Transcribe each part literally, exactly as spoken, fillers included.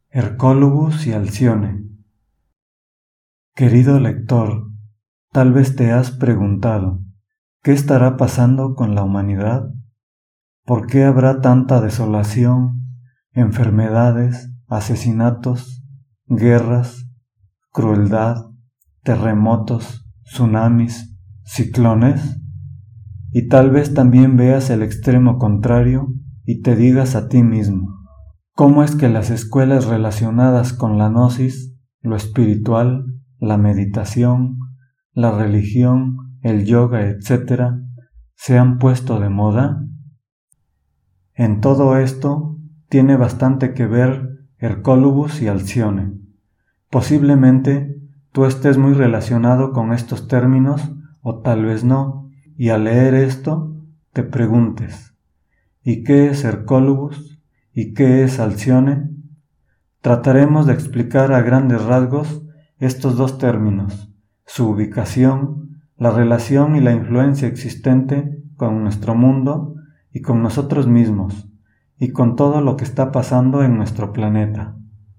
Hercólubus y Alcione. Querido lector, tal vez te has preguntado, ¿qué estará pasando con la humanidad? ¿Por qué habrá tanta desolación, enfermedades, asesinatos, guerras, crueldad, terremotos, tsunamis, ciclones? Y tal vez también veas el extremo contrario y te digas a ti mismo, ¿cómo es que las escuelas relacionadas con la gnosis, lo espiritual, la meditación, la religión, el yoga, etcétera, se han puesto de moda? En todo esto tiene bastante que ver Hercólubus y Alcione. Posiblemente tú estés muy relacionado con estos términos o tal vez no, y al leer esto te preguntes, ¿y qué es Hercólubus? ¿Y qué es Alcione? Trataremos de explicar a grandes rasgos estos dos términos, su ubicación, la relación y la influencia existente con nuestro mundo y con nosotros mismos, y con todo lo que está pasando en nuestro planeta.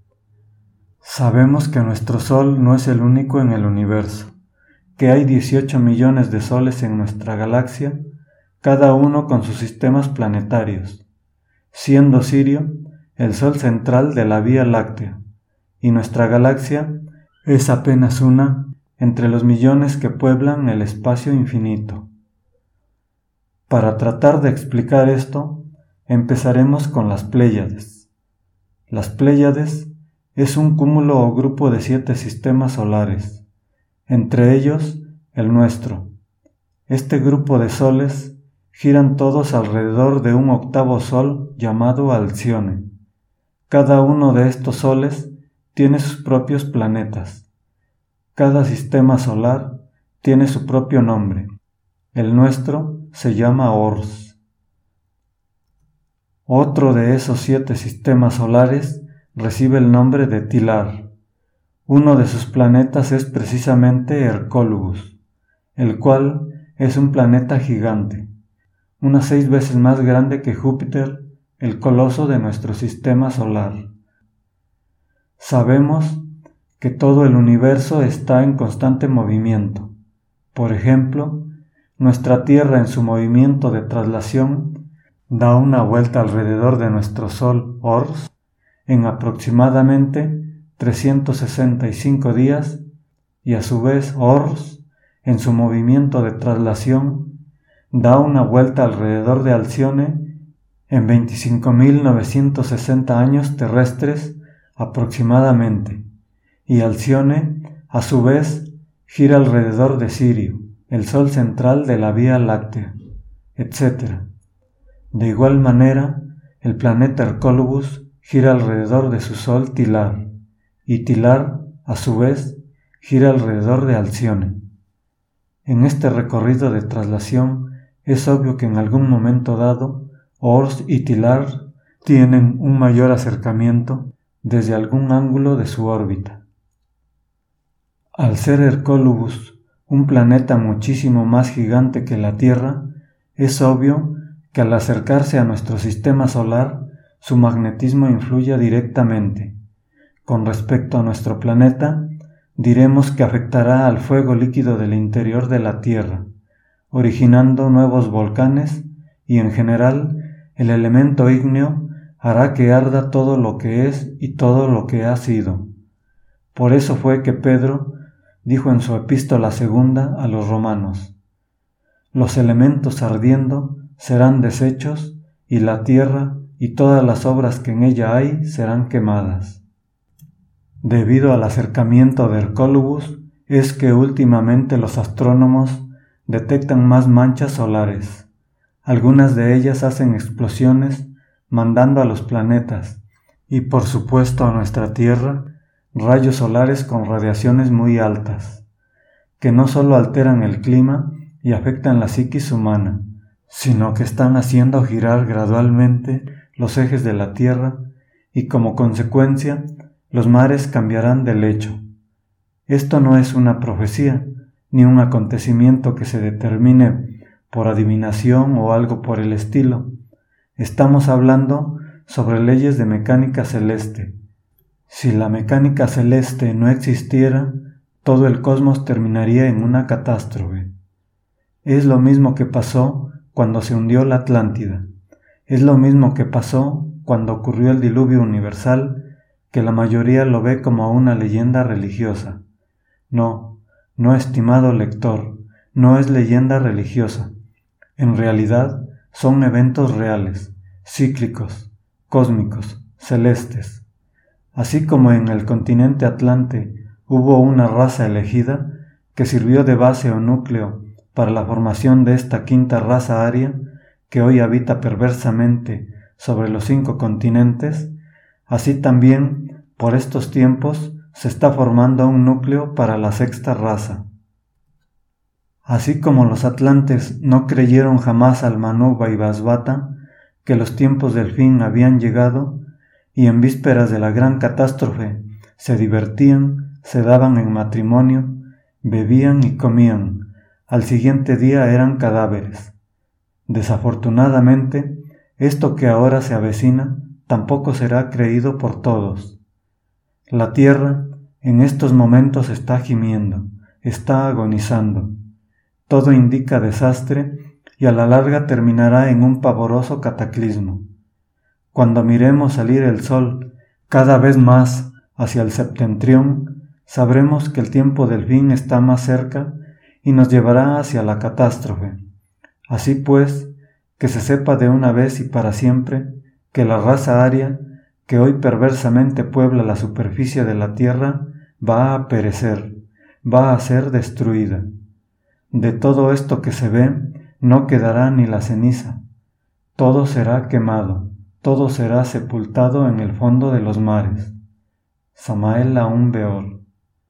Sabemos que nuestro Sol no es el único en el universo, que hay dieciocho millones de soles en nuestra galaxia, cada uno con sus sistemas planetarios, siendo Sirio el Sol central de la Vía Láctea, y nuestra galaxia es apenas una entre los millones que pueblan el espacio infinito. Para tratar de explicar esto, empezaremos con las Pléyades. Las Pléyades es un cúmulo o grupo de siete sistemas solares, entre ellos el nuestro. Este grupo de soles giran todos alrededor de un octavo sol llamado Alcione. Cada uno de estos soles tiene sus propios planetas. Cada sistema solar tiene su propio nombre. El nuestro se llama Ors. Otro de esos siete sistemas solares recibe el nombre de Tilar. Uno de sus planetas es precisamente Hercólubus, el cual es un planeta gigante, unas seis veces más grande que Júpiter, el coloso de nuestro sistema solar. Sabemos que todo el universo está en constante movimiento. Por ejemplo, nuestra Tierra en su movimiento de traslación da una vuelta alrededor de nuestro Sol Ors en aproximadamente trescientos sesenta y cinco días y a su vez Ors en su movimiento de traslación da una vuelta alrededor de Alcione en veinticinco mil novecientos sesenta años terrestres aproximadamente, y Alcione a su vez gira alrededor de Sirio, el Sol central de la Vía Láctea, etcétera. De igual manera, el planeta Hercólubus gira alrededor de su Sol Tilar, y Tilar, a su vez, gira alrededor de Alcione. En este recorrido de traslación, es obvio que en algún momento dado, Ors y Tilar tienen un mayor acercamiento desde algún ángulo de su órbita. Al ser Hercólubus un planeta muchísimo más gigante que la Tierra, es obvio que al acercarse a nuestro sistema solar, su magnetismo influye directamente. Con respecto a nuestro planeta, diremos que afectará al fuego líquido del interior de la Tierra, originando nuevos volcanes y en general el elemento ígneo hará que arda todo lo que es y todo lo que ha sido. Por eso fue que Pedro dijo en su epístola segunda a los romanos: los elementos ardiendo serán deshechos y la tierra y todas las obras que en ella hay serán quemadas. Debido al acercamiento de Hercólubus es que últimamente los astrónomos detectan más manchas solares. Algunas de ellas hacen explosiones mandando a los planetas y por supuesto a nuestra Tierra rayos solares con radiaciones muy altas, que no solo alteran el clima y afectan la psiquis humana, sino que están haciendo girar gradualmente los ejes de la Tierra y como consecuencia los mares cambiarán de lecho. Esto no es una profecía, ni un acontecimiento que se determine por adivinación o algo por el estilo. Estamos hablando sobre leyes de mecánica celeste, Si la mecánica celeste no existiera, todo el cosmos terminaría en una catástrofe. Es lo mismo que pasó cuando se hundió la Atlántida. Es lo mismo que pasó cuando ocurrió el diluvio universal, que la mayoría lo ve como una leyenda religiosa. No, no, estimado lector, no es leyenda religiosa. En realidad son eventos reales, cíclicos, cósmicos, celestes. Así como en el continente Atlante hubo una raza elegida que sirvió de base o núcleo para la formación de esta quinta raza aria que hoy habita perversamente sobre los cinco continentes, así también por estos tiempos se está formando un núcleo para la sexta raza. Así como los atlantes no creyeron jamás al Manu Vaivasvata que los tiempos del fin habían llegado y en vísperas de la gran catástrofe se divertían, se daban en matrimonio, bebían y comían, al siguiente día eran cadáveres. Desafortunadamente, esto que ahora se avecina tampoco será creído por todos. La tierra en estos momentos está gimiendo, está agonizando. Todo indica desastre y a la larga terminará en un pavoroso cataclismo. Cuando miremos salir el sol cada vez más hacia el septentrión, sabremos que el tiempo del fin está más cerca y nos llevará hacia la catástrofe. Así pues, que se sepa de una vez y para siempre que la raza aria, que hoy perversamente puebla la superficie de la tierra, va a perecer, va a ser destruida. De todo esto que se ve, no quedará ni la ceniza. Todo será quemado, todo será sepultado en el fondo de los mares. Samael Aun Weor.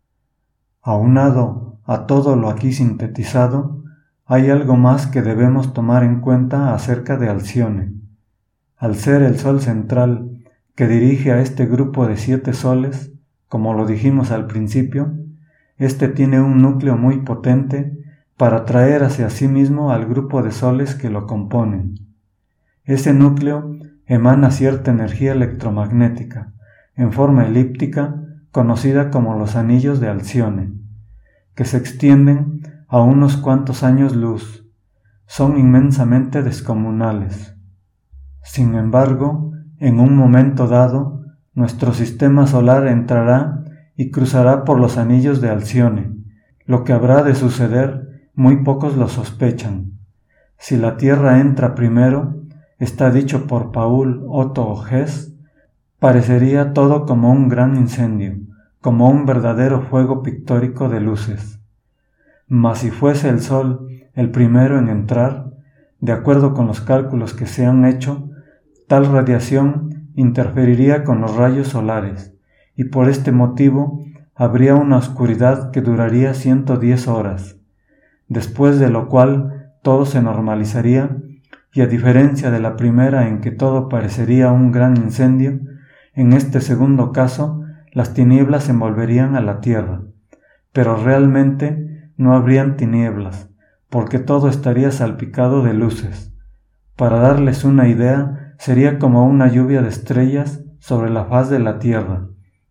Aunado a todo lo aquí sintetizado, hay algo más que debemos tomar en cuenta acerca de Alcione. Al ser el sol central que dirige a este grupo de siete soles, como lo dijimos al principio, este tiene un núcleo muy potente para atraer hacia sí mismo al grupo de soles que lo componen. Ese núcleo emana cierta energía electromagnética, en forma elíptica, conocida como los anillos de Alcione, que se extienden a unos cuantos años luz. Son inmensamente descomunales. Sin embargo, en un momento dado, nuestro sistema solar entrará y cruzará por los anillos de Alcione. Lo que habrá de suceder, muy pocos lo sospechan. Si la Tierra entra primero, está dicho por Paul Otto Hess, parecería todo como un gran incendio, como un verdadero fuego pictórico de luces. Mas si fuese el Sol el primero en entrar, de acuerdo con los cálculos que se han hecho, tal radiación interferiría con los rayos solares, y por este motivo habría una oscuridad que duraría ciento diez horas, después de lo cual todo se normalizaría, y a diferencia de la primera en que todo parecería un gran incendio, en este segundo caso las tinieblas envolverían a la tierra, pero realmente no habrían tinieblas, porque todo estaría salpicado de luces. Para darles una idea, sería como una lluvia de estrellas sobre la faz de la tierra.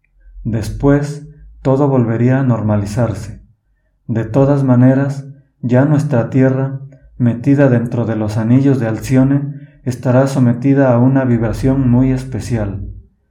Después, todo volvería a normalizarse. De todas maneras, ya nuestra tierra, metida dentro de los anillos de Alcione, estará sometida a una vibración muy especial.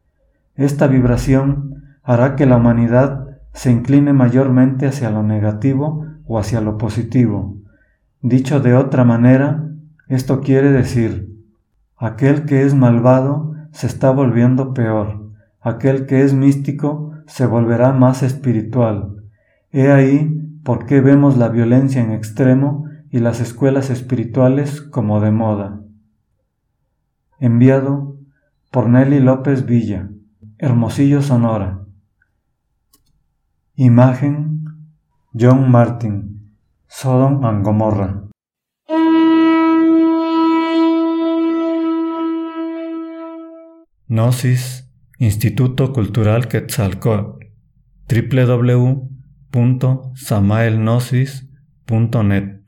Esta vibración hará que la humanidad se incline mayormente hacia lo negativo o hacia lo positivo. Dicho de otra manera, esto quiere decir, aquel que es malvado se está volviendo peor, aquel que es místico se volverá más espiritual. He ahí por qué vemos la violencia en extremo y las escuelas espirituales como de moda. Enviado por Nelly López Villa, Hermosillo, Sonora. Imagen John Martin, Sodom and Gomorra. Gnosis, Instituto Cultural Quetzalcóatl, doble u doble u doble u punto samael gnosis punto net.